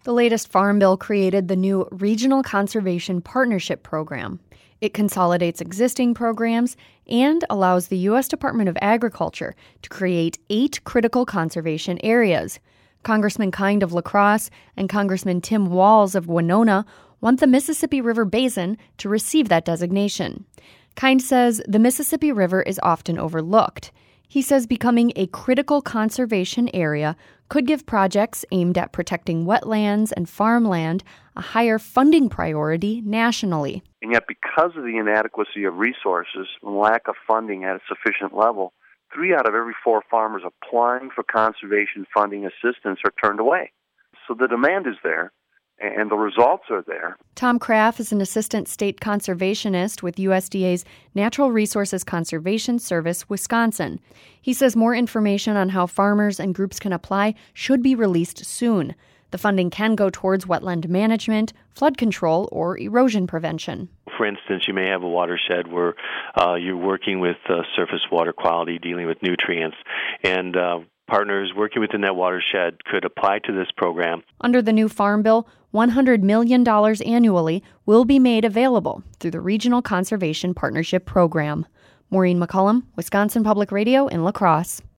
The latest Farm Bill created the new Regional Conservation Partnership Program. It consolidates existing programs and allows the U.S. Department of Agriculture to create 8 critical conservation areas. Congressman Kind of La Crosse and Congressman Tim Walz of Winona want the Mississippi River Basin to receive that designation. Kind says the Mississippi River is often overlooked. He says becoming a critical conservation area could give projects aimed at protecting wetlands and farmland a higher funding priority nationally. And yet, because of the inadequacy of resources and lack of funding at a sufficient level, 3 out of every 4 farmers applying for conservation funding assistance are turned away. So the demand is there, and the results are there. Tom Kraft is an assistant state conservationist with USDA's Natural Resources Conservation Service, Wisconsin. He says more information on how farmers and groups can apply should be released soon. The funding can go towards wetland management, flood control, or erosion prevention. For instance, you may have a watershed where you're working with surface water quality, dealing with nutrients, and partners working within that watershed could apply to this program. Under the new Farm Bill, $100 million annually will be made available through the Regional Conservation Partnership Program. Maureen McCullum, Wisconsin Public Radio in La Crosse.